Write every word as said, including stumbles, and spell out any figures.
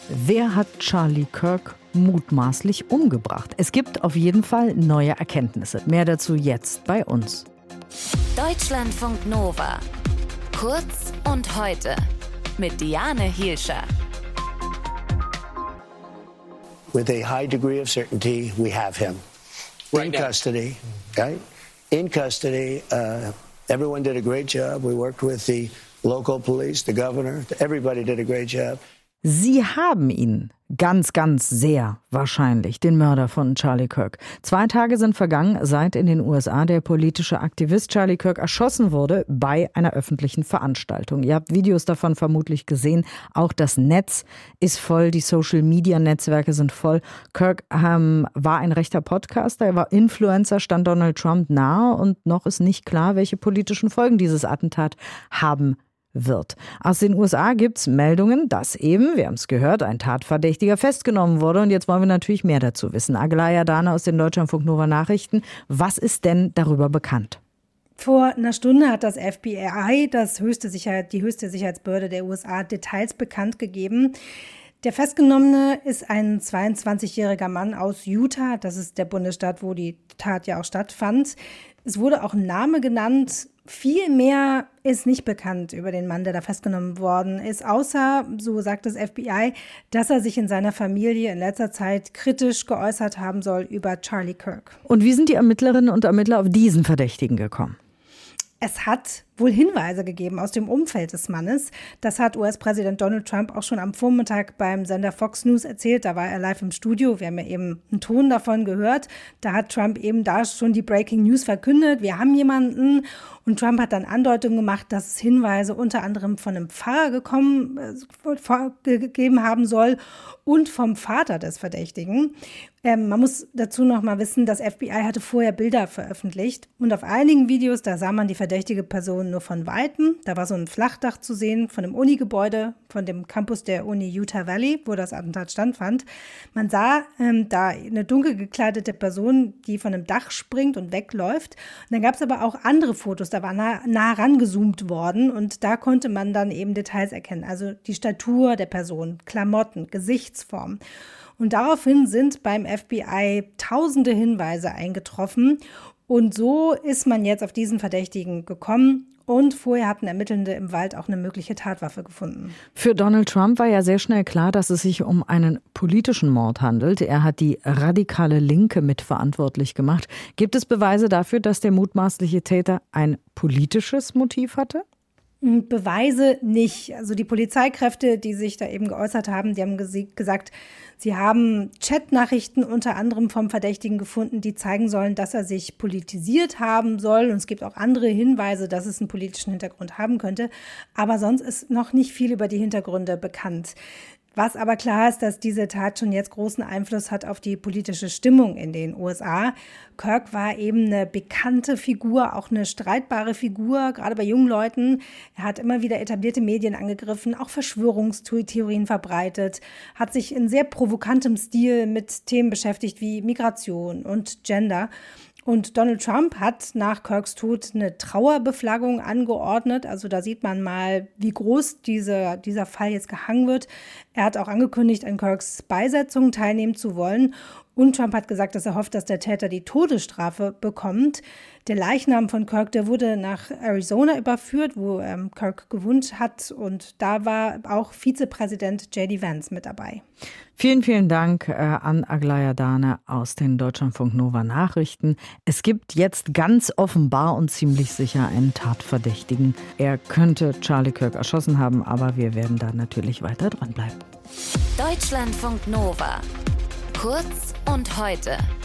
Wer hat Charlie Kirk mutmaßlich umgebracht? Es gibt auf jeden Fall neue Erkenntnisse. Mehr dazu jetzt bei uns. Deutschlandfunk Nova. Kurz und heute mit Diane Hielscher. With a high degree of certainty, we have him right in now. custody. Right? In custody. Uh, everyone did a great job. We worked with the local police, the governor. Everybody did a great job. Sie haben ihn. Ganz, ganz sehr wahrscheinlich, den Mörder von Charlie Kirk. Zwei Tage sind vergangen, seit in den U S A der politische Aktivist Charlie Kirk erschossen wurde bei einer öffentlichen Veranstaltung. Ihr habt Videos davon vermutlich gesehen. Auch das Netz ist voll, die Social-Media-Netzwerke sind voll. Kirk ähm, war ein rechter Podcaster, er war Influencer, stand Donald Trump nahe und noch ist nicht klar, welche politischen Folgen dieses Attentat haben wird. Aus den U S A gibt es Meldungen, dass eben, wir haben es gehört, ein Tatverdächtiger festgenommen wurde. Und jetzt wollen wir natürlich mehr dazu wissen. Aglaja Dana aus den Deutschlandfunk Nova Nachrichten. Was ist denn darüber bekannt? Vor einer Stunde hat das F B I, das höchste Sicherheit, die höchste Sicherheitsbehörde der U S A, Details bekannt gegeben. Der Festgenommene ist ein zweiundzwanzigjähriger Mann aus Utah. Das ist der Bundesstaat, wo die Tat ja auch stattfand. Es wurde auch ein Name genannt. Viel mehr ist nicht bekannt über den Mann, der da festgenommen worden ist, außer, so sagt das F B I, dass er sich in seiner Familie in letzter Zeit kritisch geäußert haben soll über Charlie Kirk. Und wie sind die Ermittlerinnen und Ermittler auf diesen Verdächtigen gekommen? Es hat wohl Hinweise gegeben aus dem Umfeld des Mannes. Das hat U S-Präsident Donald Trump auch schon am Vormittag beim Sender Fox News erzählt. Da war er live im Studio. Wir haben ja eben einen Ton davon gehört. Da hat Trump eben da schon die Breaking News verkündet. Wir haben jemanden. Und Trump hat dann Andeutungen gemacht, dass es Hinweise unter anderem von einem Pfarrer gekommen, äh, gegeben haben soll und vom Vater des Verdächtigen. Ähm, man muss dazu noch mal wissen, das F B I hatte vorher Bilder veröffentlicht. Und auf einigen Videos, da sah man die verdächtige Person nur von Weitem. Da war so ein Flachdach zu sehen von einem Unigebäude, von dem Campus der Uni Utah Valley, wo das Attentat stattfand. Man sah ähm, da eine dunkel gekleidete Person, die von einem Dach springt und wegläuft. Und dann gab es aber auch andere Fotos, da war nah, nah rangezoomt worden und da konnte man dann eben Details erkennen. Also die Statur der Person, Klamotten, Gesichtsform. Und daraufhin sind beim F B I tausende Hinweise eingetroffen. Und so ist man jetzt auf diesen Verdächtigen gekommen. Und vorher hatten Ermittelnde im Wald auch eine mögliche Tatwaffe gefunden. Für Donald Trump war ja sehr schnell klar, dass es sich um einen politischen Mord handelt. Er hat die radikale Linke mitverantwortlich gemacht. Gibt es Beweise dafür, dass der mutmaßliche Täter ein politisches Motiv hatte? Beweise nicht. Also die Polizeikräfte, die sich da eben geäußert haben, die haben gesagt, sie haben Chatnachrichten unter anderem vom Verdächtigen gefunden, die zeigen sollen, dass er sich politisiert haben soll. Und es gibt auch andere Hinweise, dass es einen politischen Hintergrund haben könnte. Aber sonst ist noch nicht viel über die Hintergründe bekannt. Was aber klar ist, dass diese Tat schon jetzt großen Einfluss hat auf die politische Stimmung in den U S A. Kirk war eben eine bekannte Figur, auch eine streitbare Figur, gerade bei jungen Leuten. Er hat immer wieder etablierte Medien angegriffen, auch Verschwörungstheorien verbreitet, hat sich in sehr provokantem Stil mit Themen beschäftigt wie Migration und Gender. Und Donald Trump hat nach Kirks Tod eine Trauerbeflaggung angeordnet. Also da sieht man mal, wie groß diese, dieser Fall jetzt gehangen wird. Er hat auch angekündigt, an Kirks Beisetzung teilnehmen zu wollen. Und Trump hat gesagt, dass er hofft, dass der Täter die Todesstrafe bekommt. Der Leichnam von Kirk, der wurde nach Arizona überführt, wo ähm, Kirk gewohnt hat. Und da war auch Vizepräsident J D Vance mit dabei. Vielen, vielen Dank äh, an Aglaja Dana aus den Deutschlandfunk Nova Nachrichten. Es gibt jetzt ganz offenbar und ziemlich sicher einen Tatverdächtigen. Er könnte Charlie Kirk erschossen haben, aber wir werden da natürlich weiter dranbleiben. Deutschlandfunk Nova. Kurz und heute.